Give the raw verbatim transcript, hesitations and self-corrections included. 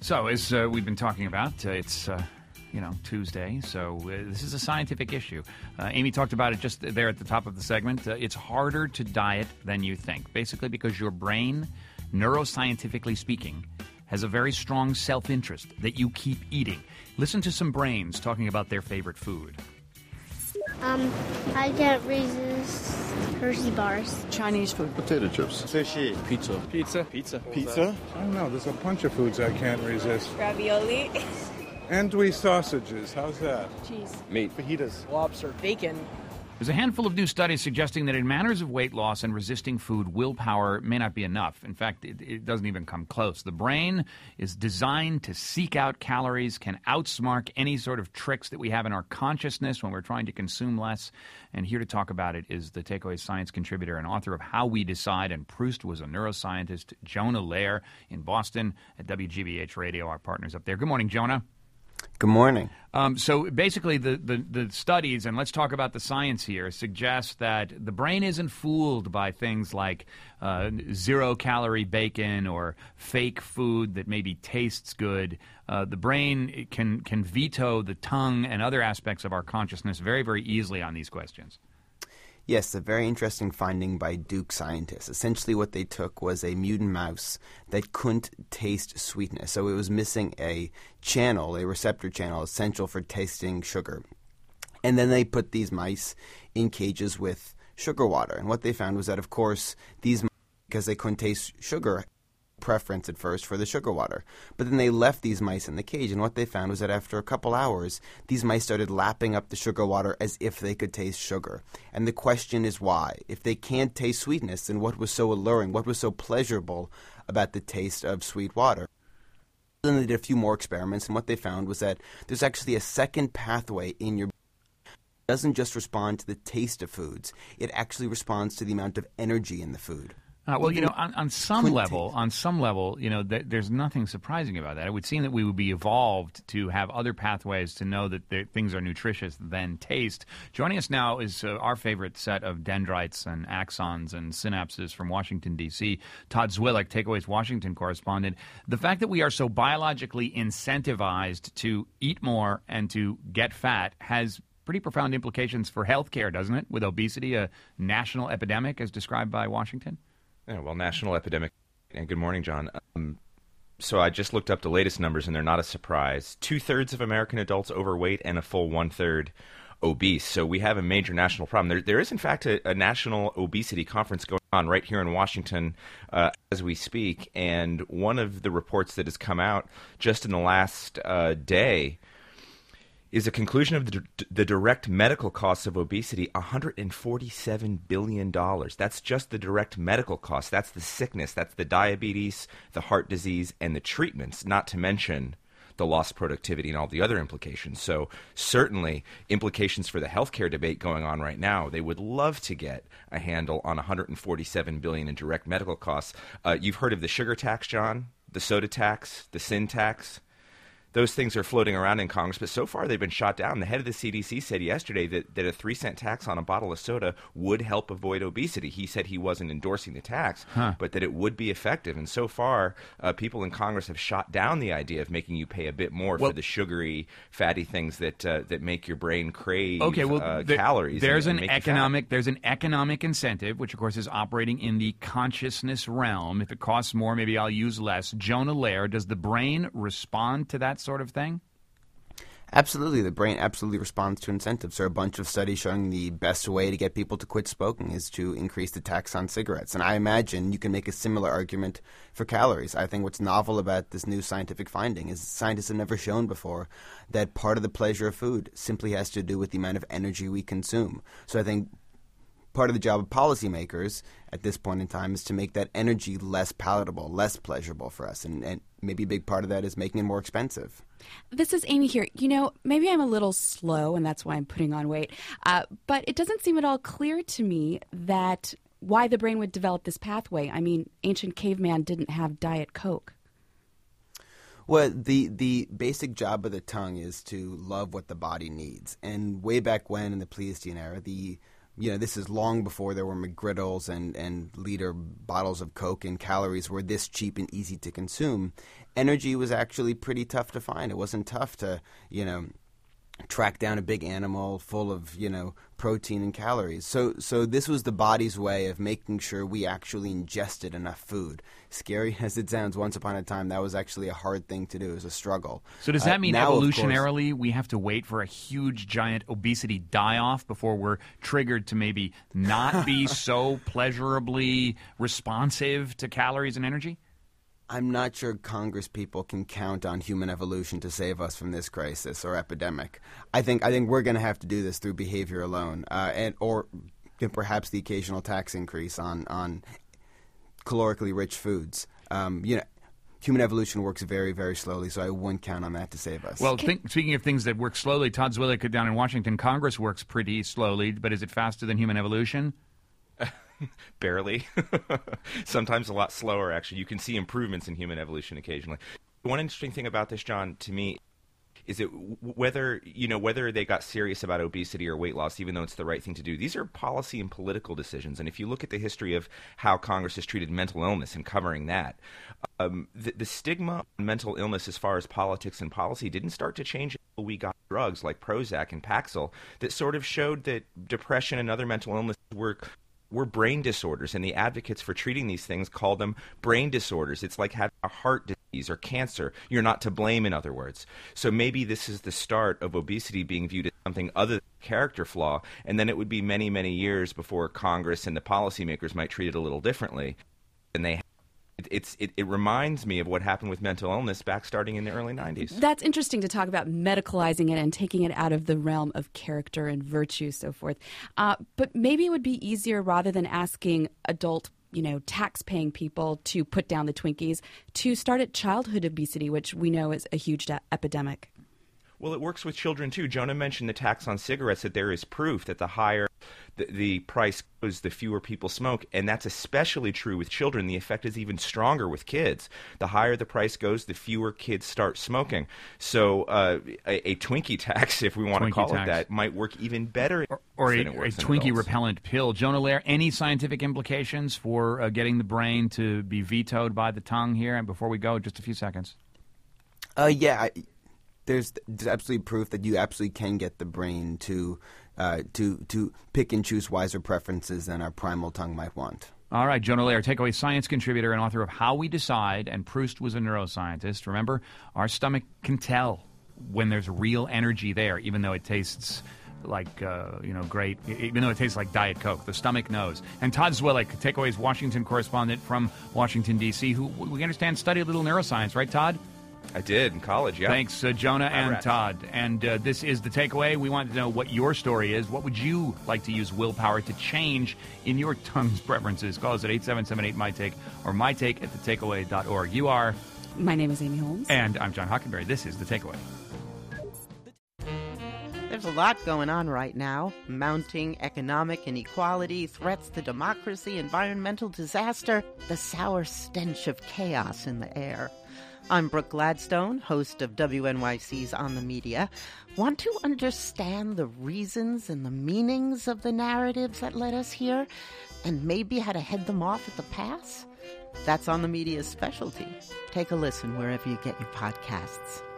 So, as uh, we've been talking about, uh, it's, uh, you know, Tuesday, so uh, this is a scientific issue. Uh, Amy talked about it just there at the top of the segment. Uh, it's harder to diet than you think, basically because your brain, neuroscientifically speaking, has a very strong self-interest that you keep eating. Listen to some brains talking about their favorite food. Um, I can't resist Hershey bars. Chinese food. Potato chips. Sushi. Pizza. Pizza. Pizza. Pizza. I don't know. There's a bunch of foods I can't resist. Ravioli. Andouille sausages. How's that? Cheese. Meat. Fajitas. Lobster. Bacon. There's a handful of new studies suggesting that in matters of weight loss and resisting food, willpower may not be enough. In fact, it, it doesn't even come close. The brain is designed to seek out calories, can outsmart any sort of tricks that we have in our consciousness when we're trying to consume less. And here to talk about it is the Takeaway Science contributor and author of How We Decide, and Proust was a neuroscientist, Jonah Lehrer in Boston at W G B H Radio, our partners up there. Good morning, Jonah. Good morning. Um, so basically the, the, the studies, and let's talk about the science here, suggest that the brain isn't fooled by things like uh, zero-calorie bacon or fake food that maybe tastes good. Uh, the brain can, can veto the tongue and other aspects of our consciousness very, very easily on these questions. Yes, a very interesting finding by Duke scientists. Essentially what they took was a mutant mouse that couldn't taste sweetness. So it was missing a channel, a receptor channel, essential for tasting sugar. And then they put these mice in cages with sugar water. And what they found was that, of course, these mice, because they couldn't taste sugar, preference at first for the sugar water. But then they left these mice in the cage, and what they found was that after a couple hours, these mice started lapping up the sugar water as if they could taste sugar. And the question is why? If they can't taste sweetness, then what was so alluring, what was so pleasurable about the taste of sweet water? Then they did a few more experiments, and what they found was that there's actually a second pathway in your brain. It doesn't just respond to the taste of foods, it actually responds to the amount of energy in the food. Uh, well, you know, on, on some level, on some level, you know, th- there's nothing surprising about that. It would seem that we would be evolved to have other pathways to know that there, things are nutritious than taste. Joining us now is uh, our favorite set of dendrites and axons and synapses from Washington, D C, Todd Zwillich, Takeaway's Washington correspondent. The fact that we are so biologically incentivized to eat more and to get fat has pretty profound implications for healthcare, doesn't it, with obesity, a national epidemic as described by Washington? Yeah, well, national epidemic. And good morning, John. Um, so I just looked up the latest numbers, and they're not a surprise. Two-thirds of American adults overweight and a full one-third obese. So we have a major national problem. There, there is, in fact, a, a national obesity conference going on right here in Washington uh, as we speak. And one of the reports that has come out just in the last uh, day is a conclusion of the, the direct medical costs of obesity, one hundred forty-seven billion dollars. That's just the direct medical costs. That's the sickness. That's the diabetes, the heart disease, and the treatments, not to mention the lost productivity and all the other implications. So certainly implications for the healthcare debate going on right now. They would love to get a handle on one hundred forty-seven billion dollars in direct medical costs. Uh, you've heard of the sugar tax, John, the soda tax, the sin tax. Those things are floating around in Congress, but so far they've been shot down. The head of the C D C said yesterday that, that a three cent tax on a bottle of soda would help avoid obesity. He said he wasn't endorsing the tax, huh. but that it would be effective. And so far, uh, people in Congress have shot down the idea of making you pay a bit more well, for the sugary, fatty things that uh, that make your brain crave okay, well, uh, there, calories. There's and, an and economic there's an economic incentive, which of course is operating in the consciousness realm. If it costs more, maybe I'll use less. Jonah Lehrer, does the brain respond to that sort of thing? Absolutely. The brain absolutely responds to incentives. There are a bunch of studies showing the best way to get people to quit smoking is to increase the tax on cigarettes. And I imagine you can make a similar argument for calories. I think what's novel about this new scientific finding is scientists have never shown before that part of the pleasure of food simply has to do with the amount of energy we consume. So I think part of the job of policymakers at this point in time is to make that energy less palatable, less pleasurable for us. And, and maybe a big part of that is making it more expensive. This is Amy here. You know, maybe I'm a little slow, and that's why I'm putting on weight. Uh, but it doesn't seem at all clear to me that why the brain would develop this pathway. I mean, ancient caveman didn't have Diet Coke. Well, the, the basic job of the tongue is to love what the body needs. And way back when in the Pleistocene era, the you know, this is long before there were McGriddles and, and liter bottles of Coke, and calories were this cheap and easy to consume. Energy was actually pretty tough to find. It wasn't tough to, you know, track down a big animal full of, you know, protein and calories. So so this was the body's way of making sure we actually ingested enough food. Scary as it sounds, once upon a time, that was actually a hard thing to do. It was a struggle. So does that uh, mean now, evolutionarily course, we have to wait for a huge, giant obesity die-off before we're triggered to maybe not be so pleasurably responsive to calories and energy? I'm not sure Congress people can count on human evolution to save us from this crisis or epidemic. I think I think we're going to have to do this through behavior alone, uh, and or perhaps the occasional tax increase on on calorically rich foods. Um, you know, human evolution works very, very slowly, so I wouldn't count on that to save us. Well, think, speaking of things that work slowly, Todd Zwillich down in Washington, Congress works pretty slowly, but is it faster than human evolution? Barely. Sometimes a lot slower, actually. You can see improvements in human evolution occasionally. One interesting thing about this, John, to me, is it whether, you know, whether they got serious about obesity or weight loss, even though it's the right thing to do. These are policy and political decisions. And if you look at the history of how Congress has treated mental illness and covering that, um, the, the stigma on mental illness as far as politics and policy didn't start to change until we got drugs like Prozac and Paxil that sort of showed that depression and other mental illnesses were were brain disorders, and the advocates for treating these things call them brain disorders. It's like having a heart disease or cancer. You're not to blame, in other words. So maybe this is the start of obesity being viewed as something other than a character flaw, and then it would be many, many years before Congress and the policymakers might treat it a little differently than they have. It, it's, it, it reminds me of what happened with mental illness back starting in the early nineties. That's interesting to talk about medicalizing it and taking it out of the realm of character and virtue, so forth. Uh, but maybe it would be easier, rather than asking adult, you know, tax-paying people to put down the Twinkies, to start at childhood obesity, which we know is a huge de- epidemic. Well, it works with children, too. Jonah mentioned the tax on cigarettes, that there is proof that the higher the, the price goes, the fewer people smoke. And that's especially true with children. The effect is even stronger with kids. The higher the price goes, the fewer kids start smoking. So uh, a, a Twinkie tax, if we want Twinkie to call tax. it that, might work even better. Or, or a, a Twinkie adults. repellent pill. Jonah Lehrer, any scientific implications for uh, getting the brain to be vetoed by the tongue here? And before we go, just a few seconds. Uh, yeah, I, There's, there's absolutely proof that you absolutely can get the brain to uh, to to pick and choose wiser preferences than our primal tongue might want. All right, Jonah Lehrer, Takeaway science contributor and author of How We Decide, and Proust was a neuroscientist. Remember, our stomach can tell when there's real energy there, even though it tastes like, uh, you know, great, even though it tastes like Diet Coke. The stomach knows. And Todd Zwillich, Takeaway's Washington correspondent from Washington, D C, who we understand studied a little neuroscience, right, Todd? I did in college, yeah. Thanks, uh, Jonah and Rats. Todd. And uh, this is The Takeaway. We want to know what your story is. What would you like to use willpower to change in your tongue's preferences? Call us at eight seven seven eight, M Y Take or my take at the takeaway dot org. You are? My name is Amy Holmes. And I'm John Hockenberry. This is The Takeaway. There's a lot going on right now. Mounting economic inequality, threats to democracy, environmental disaster, the sour stench of chaos in the air. I'm Brooke Gladstone, host of W N Y C's On the Media. Want to understand the reasons and the meanings of the narratives that led us here, and maybe how to head them off at the pass? That's On the Media's specialty. Take a listen wherever you get your podcasts.